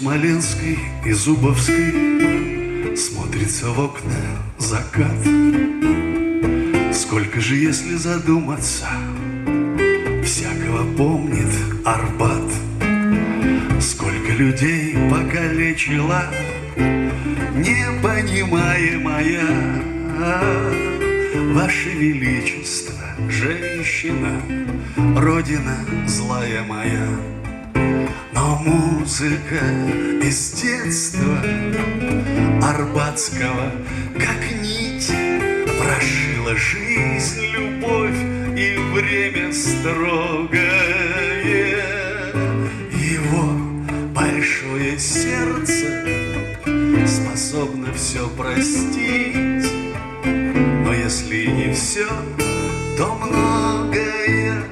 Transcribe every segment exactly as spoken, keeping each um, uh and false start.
Смоленской и Зубовской смотрится в окна закат. Сколько же, если задуматься, всякого помнит Арбат. Сколько людей покалечила непонимаемая Ваше Величество, женщина, Родина злая моя. Но музыка из детства Арбатского, как нить, прошила жизнь, любовь и время строгое. Его большое сердце способно все простить, но если и не все, то многое.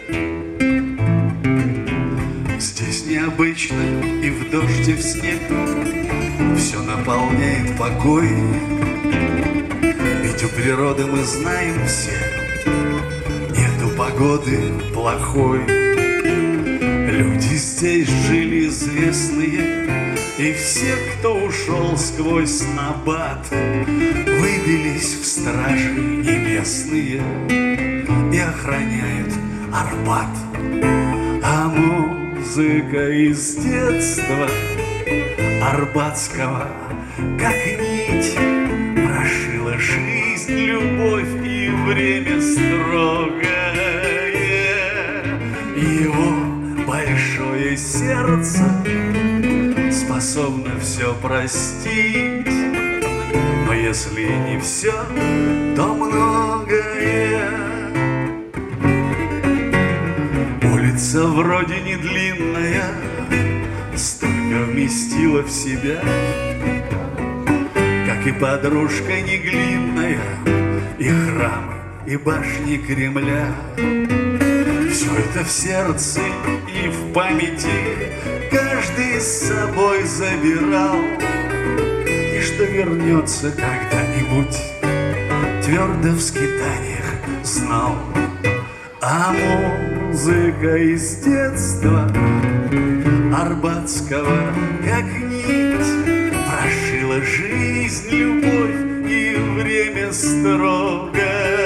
Здесь необычно и в дождь, и в снег все наполняет покой. Ведь у природы, мы знаем все, нету погоды плохой. Люди здесь жили известные, и все, кто ушел сквозь набат, выбились в стражи небесные и охраняют Арбат. А музыка из детства Арбатского, как нить, прошила жизнь, любовь и время строгое. Его большое сердце способно все простить, но если не все, то многое. Улица вроде не длинная, столько вместила в себя, как и подружка не глинная, и храмы, и башни Кремля. Все это в сердце и в памяти каждый с собой забирал, и что вернется когда-нибудь, твердо в скитаниях знал. А музыка из детства Арбатского, как нить, прошила жизнь, любовь и время строгое.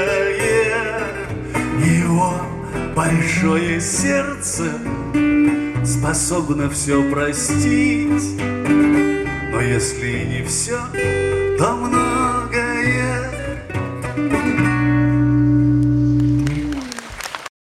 Его большое сердце способно все простить, но если и не все, то много.